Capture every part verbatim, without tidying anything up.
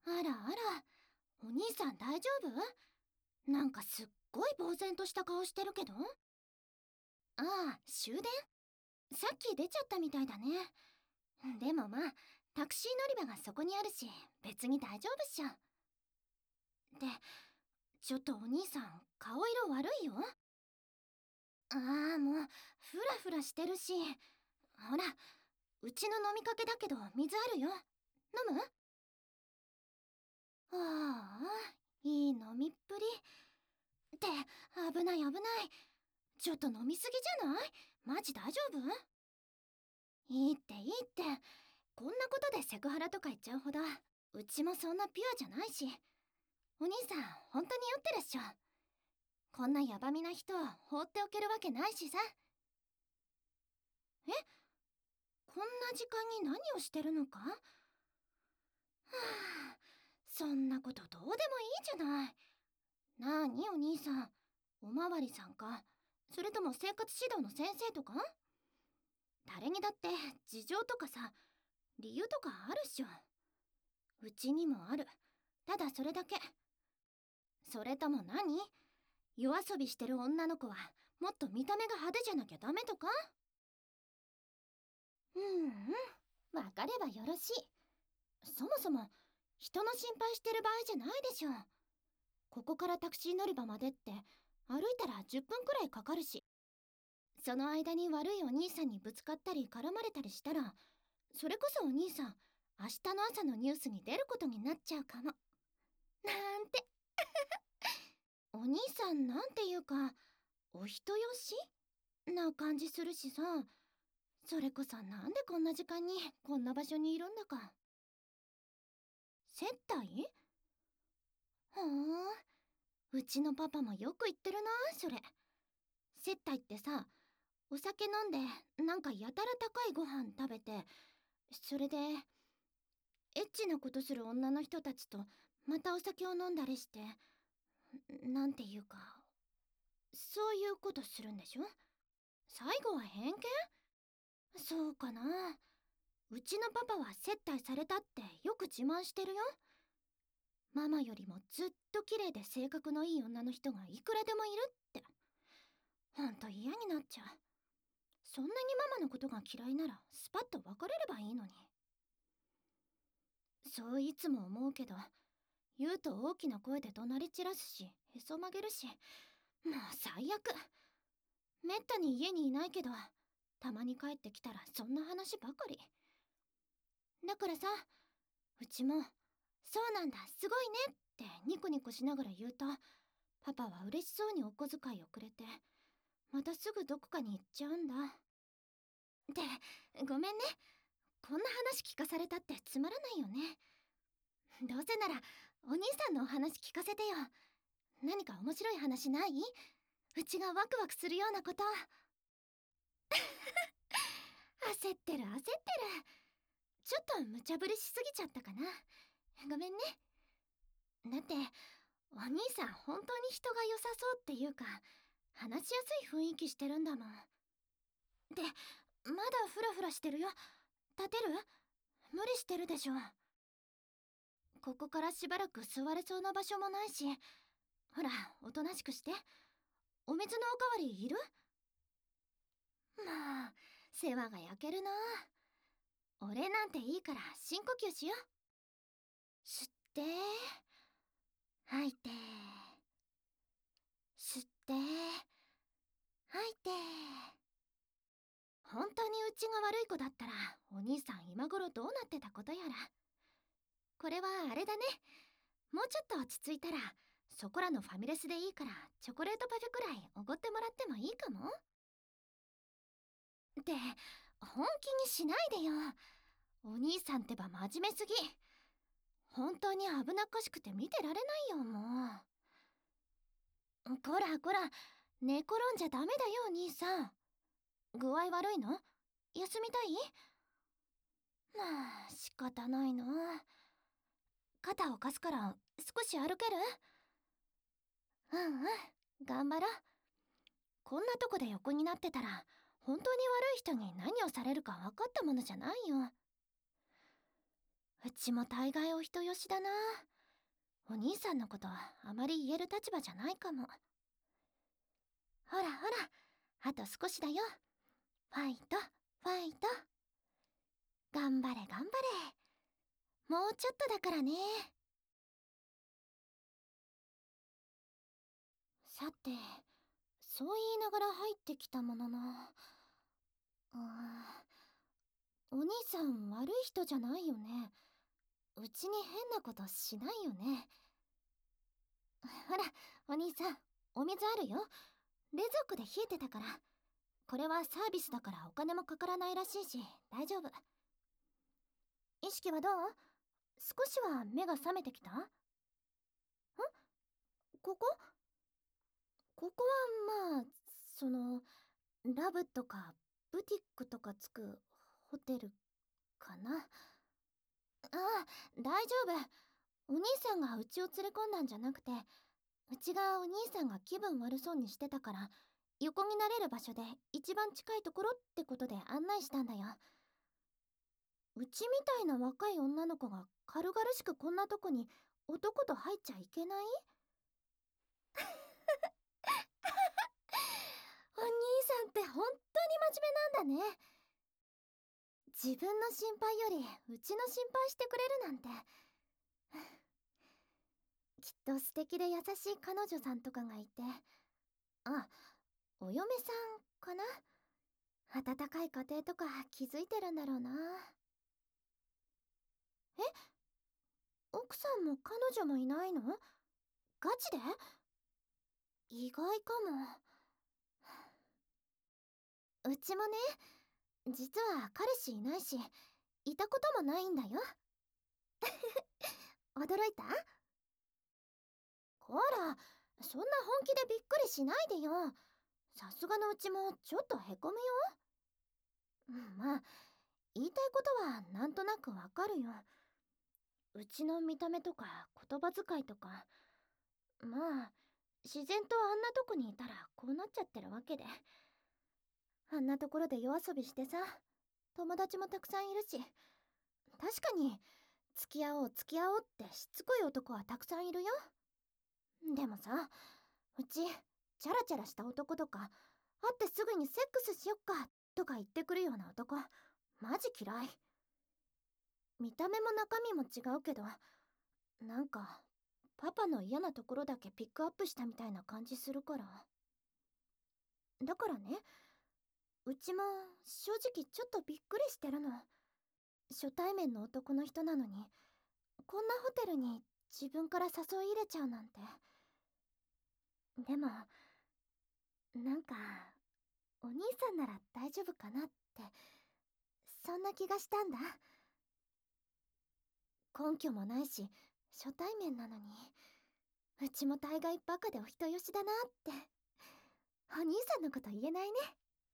あらあら、お兄さん大丈夫？なんかすっごい呆然とした顔してるけど。ああ、終電？さっき出ちゃったみたいだね。でもまあ、タクシー乗り場がそこにあるし、別に大丈夫っしょ。で、ちょっとお兄さん、顔色悪いよ。ああ、もう、フラフラしてるし。ほら、うちの飲みかけだけど水あるよ。飲む？ああ、いい飲みっぷり。って、危ない危ない。ちょっと飲みすぎじゃない？マジ大丈夫？いいっていいって。こんなことでセクハラとか言っちゃうほど、うちもそんなピュアじゃないし。お兄さん、本当に酔ってるっしょ。こんなヤバみな人を放っておけるわけないしさ。え？こんな時間に何をしてるのか？はあ、そんなことどうでもいいじゃない。なーにお兄さん、おまわりさんか、それとも生活指導の先生とか？誰にだって事情とかさ、理由とかあるっしょ。うちにもある。ただそれだけ。それとも何？夜遊びしてる女の子はもっと見た目が派手じゃなきゃダメとか？うんうん、わかればよろしい。そもそも人の心配してる場合じゃないでしょ。ここからタクシー乗り場までって歩いたらじゅっぷんくらいかかるし、その間に悪いお兄さんにぶつかったり絡まれたりしたら、それこそお兄さん明日の朝のニュースに出ることになっちゃうかも。なんて。お兄さんなんていうか、お人よしな感じするしさ。それこそなんでこんな時間にこんな場所にいるんだか。接待？ほーん、うちのパパもよく言ってるなそれ。接待ってさ、お酒飲んでなんかやたら高いご飯食べて、それでエッチなことする女の人たちとまたお酒を飲んだりして、なんていうか、そういうことするんでしょ？最後は偏見？そうかな。うちのパパは接待されたってよく自慢してるよ。ママよりもずっと綺麗で性格のいい女の人がいくらでもいるって。ほんと嫌になっちゃう。そんなにママのことが嫌いならスパッと別れればいいのに。そういつも思うけど、言うと大きな声で怒鳴り散らすし、へそ曲げるし、もう最悪。めったに家にいないけど、たまに帰ってきたらそんな話ばかり。だからさ、うちも「そうなんだ、すごいね」ってニコニコしながら言うと、パパは嬉しそうにお小遣いをくれて、またすぐどこかに行っちゃうんだ。で、ごめんね。こんな話聞かされたってつまらないよね。どうせならお兄さんのお話聞かせてよ。何か面白い話ない？うちがワクワクするようなこと。焦ってる焦ってる。ちょっと無茶ぶりしすぎちゃったかな。ごめんね。だってお兄さん本当に人が良さそうっていうか、話しやすい雰囲気してるんだもん。で、まだフラフラしてるよ。立てる？無理してるでしょ。ここからしばらく座れそうな場所もないし。ほら、おとなしくして。お水のおかわりいる？まあ、世話が焼けるな。俺なんていいから深呼吸しよう。吸って吐いて、吸って吐いて。本当にうちが悪い子だったらお兄さん今頃どうなってたことやら。これはあれだね。もうちょっと落ち着いたらそこらのファミレスでいいからチョコレートパフェくらいおごってもらってもいいかも。って本気にしないでよ。お兄さんってば真面目すぎ。本当に危なっかしくて見てられないよもう。こらこら、寝転んじゃダメだよお兄さん。具合悪いの？休みたい？まあ仕方ないな。肩を貸すから少し歩ける？うんうん、頑張ろう。こんなとこで横になってたら本当に悪い人に何をされるか分かったものじゃないよ。 うちも大概お人よしだな。お兄さんのことはあまり言える立場じゃないかも。ほらほら、あと少しだよ。ファイト、ファイト。頑張れ頑張れ。もうちょっとだからね。さて、そう言いながら入ってきたものの、うーん、お兄さん悪い人じゃないよね。うちに変なことしないよね。ほら、お兄さん、お水あるよ。冷蔵庫で冷えてたから。これはサービスだからお金もかからないらしいし、大丈夫。意識はどう？少しは目が覚めてきた？ん？ここ？ここはまあ、その、ラブとかブティックとかつくホテルかな。ああ、大丈夫。お兄さんがうちを連れ込んだんじゃなくて、うちがお兄さんが気分悪そうにしてたから、横になれる場所で一番近いところってことで案内したんだよ。うちみたいな若い女の子が軽々しくこんなとこに男と入っちゃいけない？お兄さんって本当に真面目なんだね。自分の心配よりうちの心配してくれるなんて。きっと素敵で優しい彼女さんとかがいて、あ、お嫁さんかな。温かい家庭とか築いてるんだろうな。え、奥さんも彼女もいないの？ガチで？意外かも。うちもね、実は彼氏いないし、いたこともないんだよ。驚いた？こら、そんな本気でびっくりしないでよ。さすがのうちもちょっとへこむよ。うん、まあ、言いたいことはなんとなくわかるよ。うちの見た目とか言葉遣いとか、まあ、自然とあんなとこにいたらこうなっちゃってるわけで。あんなところで夜遊びしてさ、友達もたくさんいるし、確かに、付き合おう付き合おうってしつこい男はたくさんいるよ。でもさ、うち、チャラチャラした男とか、会ってすぐにセックスしよっかとか言ってくるような男、マジ嫌い。見た目も中身も違うけど、なんか、パパの嫌なところだけピックアップしたみたいな感じするから。だからね、うちも正直ちょっとびっくりしてるの。初対面の男の人なのに、こんなホテルに自分から誘い入れちゃうなんて。でも、なんか、お兄さんなら大丈夫かなって、そんな気がしたんだ。根拠もないし、初対面なのに、うちも大概バカでお人よしだなって。お兄さんのこと言えないね。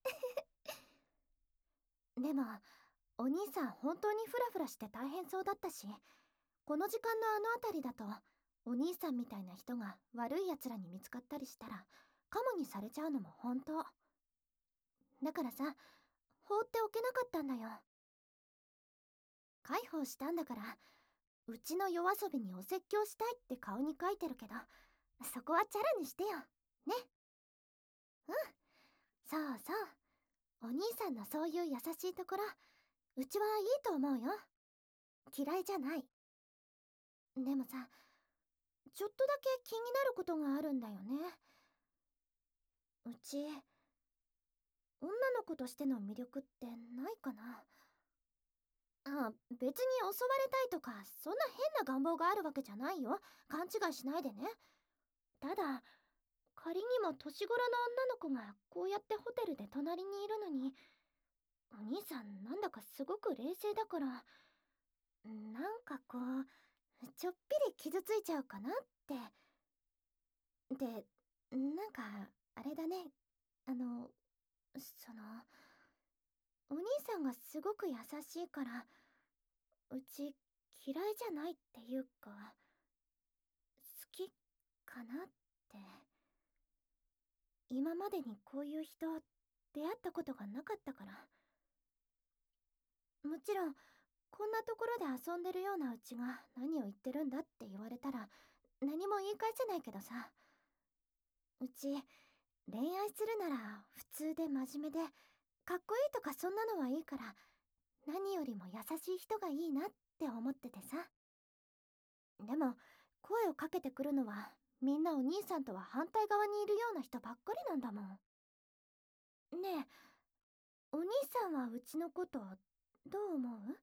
でも、お兄さん本当にフラフラして大変そうだったし、この時間のあの辺りだと、お兄さんみたいな人が悪い奴らに見つかったりしたら、カモにされちゃうのも本当。だからさ、放っておけなかったんだよ。介抱したんだから、うちの夜遊びにお説教したいって顔に書いてるけど、そこはチャラにしてよ。ね。うん。そうそう。お兄さんのそういう優しいところ、うちはいいと思うよ。嫌いじゃない。でもさ、ちょっとだけ気になることがあるんだよね。うち、女の子としての魅力ってないかな。あ、別に襲われたいとか、そんな変な願望があるわけじゃないよ。勘違いしないでね。ただ、仮にも年頃の女の子がこうやってホテルで隣にいるのに、お兄さんなんだかすごく冷静だから、なんかこう、ちょっぴり傷ついちゃうかなって。で、なんか、あれだね。あの、その、お兄さんがすごく優しいから、うち嫌いじゃないっていうか、好きかなって。今までにこういう人、出会ったことがなかったから。もちろん、 こんなところで遊んでるようなうちが何を言ってるんだって言われたら何も言い返せないけどさ。うち恋愛するなら普通で真面目でかっこいいとかそんなのはいいから、何よりも優しい人がいいなって思っててさ。でも声をかけてくるのはみんなお兄さんとは反対側にいるような人ばっかりなんだもん。ねえ、お兄さんはうちのことどう思う？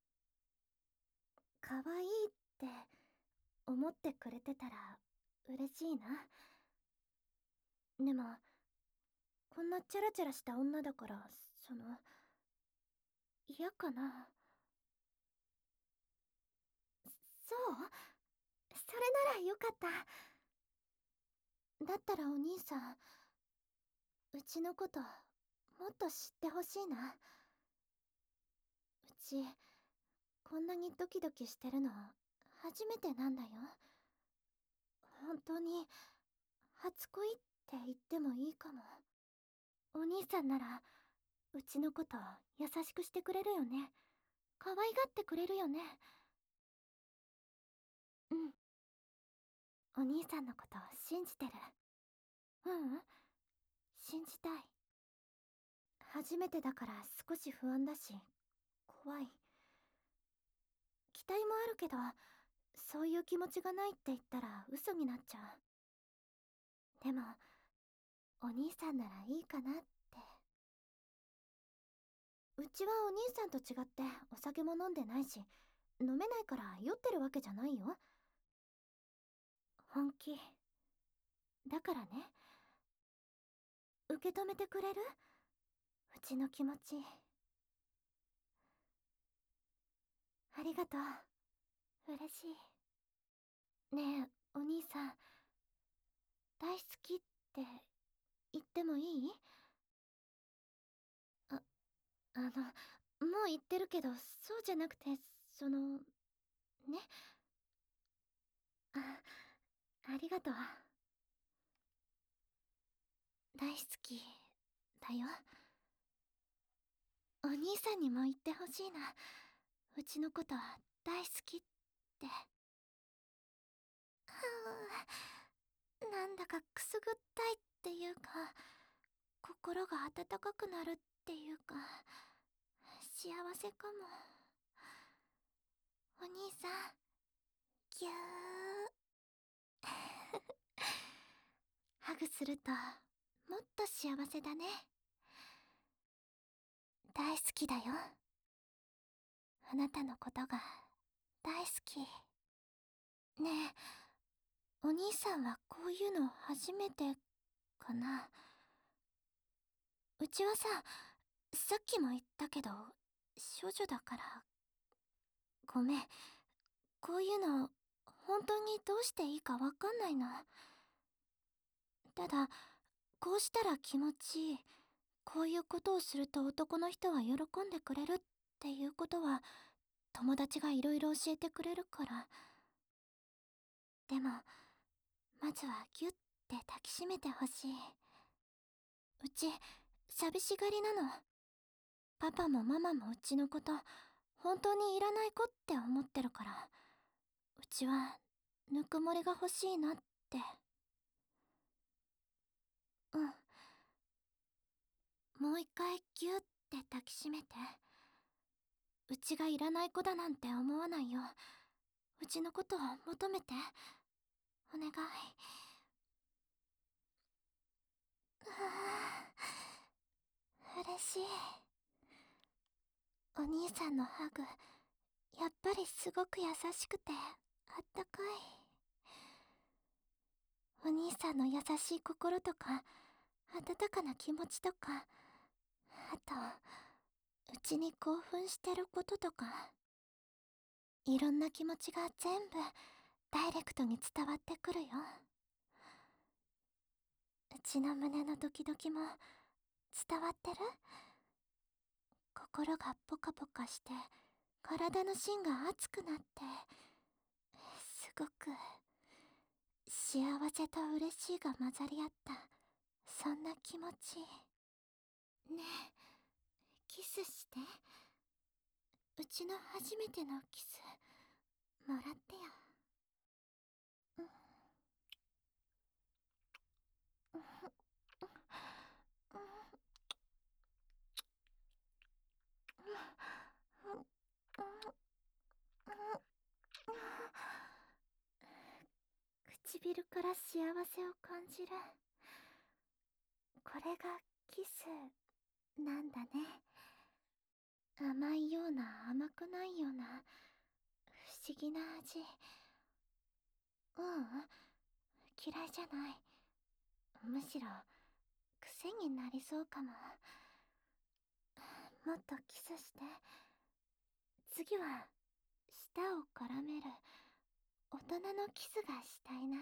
可愛いって思ってくれてたら嬉しいな。でもこんなチャラチャラした女だから、その嫌かな。そう、それならよかった。だったらお兄さん、うちのこともっと知ってほしいな。うちこんなにドキドキしてるの初めてなんだよ。本当に初恋って言ってもいいかも。お兄さんならうちのこと優しくしてくれるよね。可愛がってくれるよね。うん、お兄さんのこと信じてる。ううん、信じたい。初めてだから少し不安だし怖い。期待もあるけど、そういう気持ちがないって言ったら嘘になっちゃう。でもお兄さんならいいかなって。うちはお兄さんと違ってお酒も飲んでないし、飲めないから酔ってるわけじゃないよ。本気だからね。受け止めてくれる？うちの気持ち。ありがとう。嬉しい。ねえお兄さん、大好きって言ってもいい？ああのもう言ってるけど、そうじゃなくて、そのね。あありがとう。大好きだよ。お兄さんにも言ってほしいな。うちのこと大好きって。はあ、なんだかくすぐったいっていうか、心が温かくなるっていうか、幸せかも。お兄さん、ぎゅーハグするともっと幸せだね。大好きだよ。あなたのことが大好き。ねえ、お兄さんはこういうの初めてかな。うちはさ、さっきも言ったけど少女だから。ごめん、こういうの本当にどうしていいかわかんないの。ただこうしたら気持ちいい、こういうことをすると男の人は喜んでくれるっていうことは友達がいろいろ教えてくれるから。でもまずはギュッて抱きしめてほしい。うち寂しがりなの。パパもママもうちのこと本当にいらない子って思ってるから、うちはぬくもりが欲しいなって。うん、もう一回ギュッて抱きしめて。うちがいらない子だなんて思わないよ。うちのことを求めてお願い。嬉しい。お兄さんのハグやっぱりすごく優しくてあったかい。お兄さんの優しい心とか温かな気持ちとか、あとうちに興奮してることとか、いろんな気持ちが全部ダイレクトに伝わってくるよ。うちの胸のドキドキも伝わってる？心がポカポカして体の芯が熱くなって、すごく幸せと嬉しいが混ざり合った、そんな気持ち。ねえ、キスして。 うちの初めてのキスもらってよ。唇から幸せを感じる。これがキスなんだね。甘いような甘くないような不思議な味。ううん、嫌いじゃない。むしろ癖になりそうかも。もっとキスして。次は舌を絡める大人のキスがしたいな。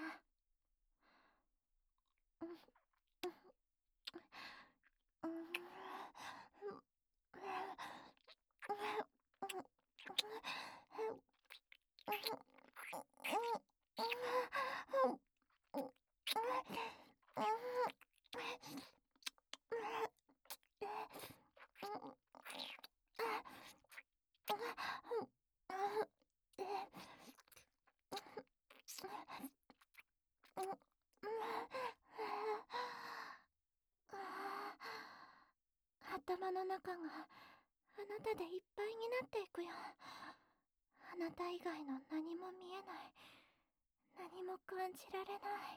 頭の中があなたでいっぱいになっていくよ。あなた以外の何も見えない。何も感じられない。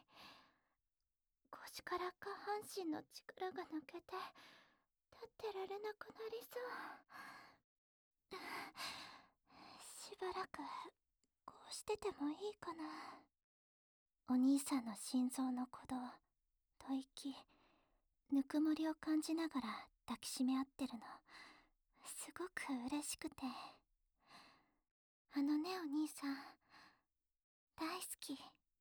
腰から下半身の力が抜けて立ってられなくなりそう。しばらくこうしててもいいかな。お兄さんの心臓の鼓動、吐息、ぬくもりを感じながら抱きしめ合ってるの、すごく嬉しくて。あのね、お兄さん、大好き。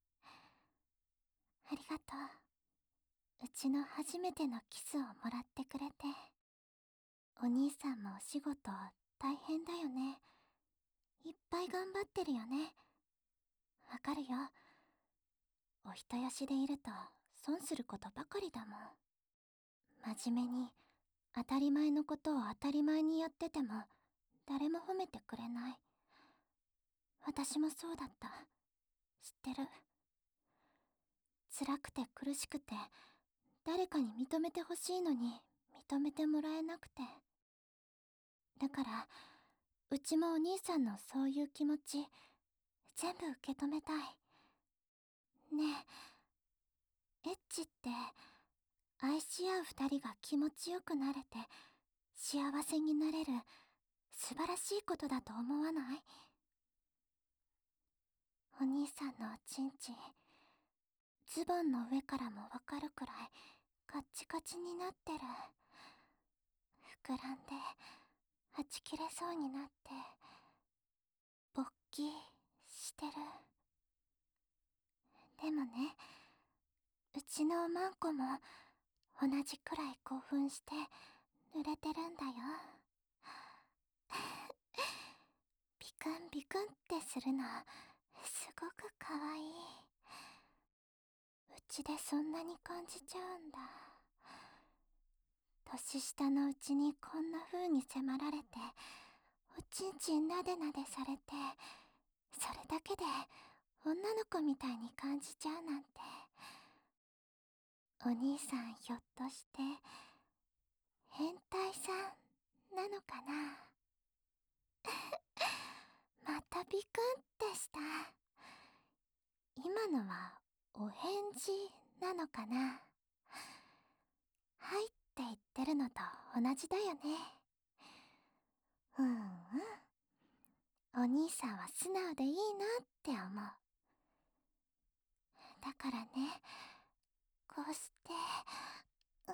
ありがとう。うちの初めてのキスをもらってくれて。お兄さんもお仕事大変だよね。いっぱい頑張ってるよね。わかるよ。お人よしでいると損することばかりだもん。真面目に当たり前のことを当たり前にやってても誰も褒めてくれない。私もそうだった。知ってる。辛くて苦しくて誰かに認めてほしいのに認めてもらえなくて。だからうちもお兄さんのそういう気持ち全部受け止めたい。ねえ、エッチって愛し合う二人が気持ちよくなれて幸せになれる素晴らしいことだと思わない？お兄さんのおちんちん、ズボンの上からもわかるくらいカッチカチになってる。膨らんではち切れそうになって勃起してる。でもね、うちのおまんこも同じくらい興奮して濡れてるんだよ。ビクンビクンってするのすごくかわいい。うちでそんなに感じちゃうんだ。年下のうちにこんな風に迫られておちんちんなでなでされて、それだけで女の子みたいに感じちゃうなんて。お兄さんひょっとして変態さんなのかな。またビクンってした。今のはお返事なのかな。はいって言ってるのと同じだよね。うんうん。お兄さんは素直でいいなって思う。だからね、こうして、う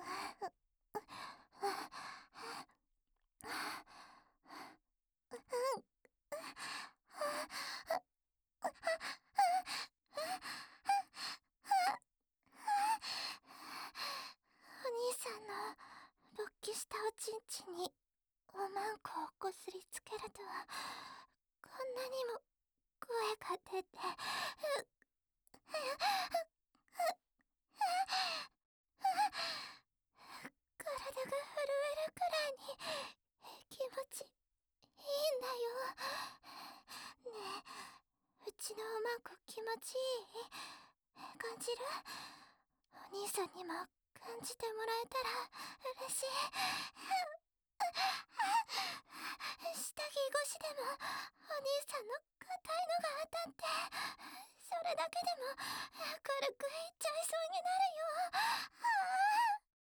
お兄さんの勃起したおちんちんにおまんこをこすりつけるとこんなにも声が出て、体が震えるくらいに気持ちいいんだよ。 く気持ちいい？感じる？お兄さんにも感じてもらえたら嬉しい。下着越しでもお兄さんの硬いのが当たって、それだけでも軽くいっちゃいそうになる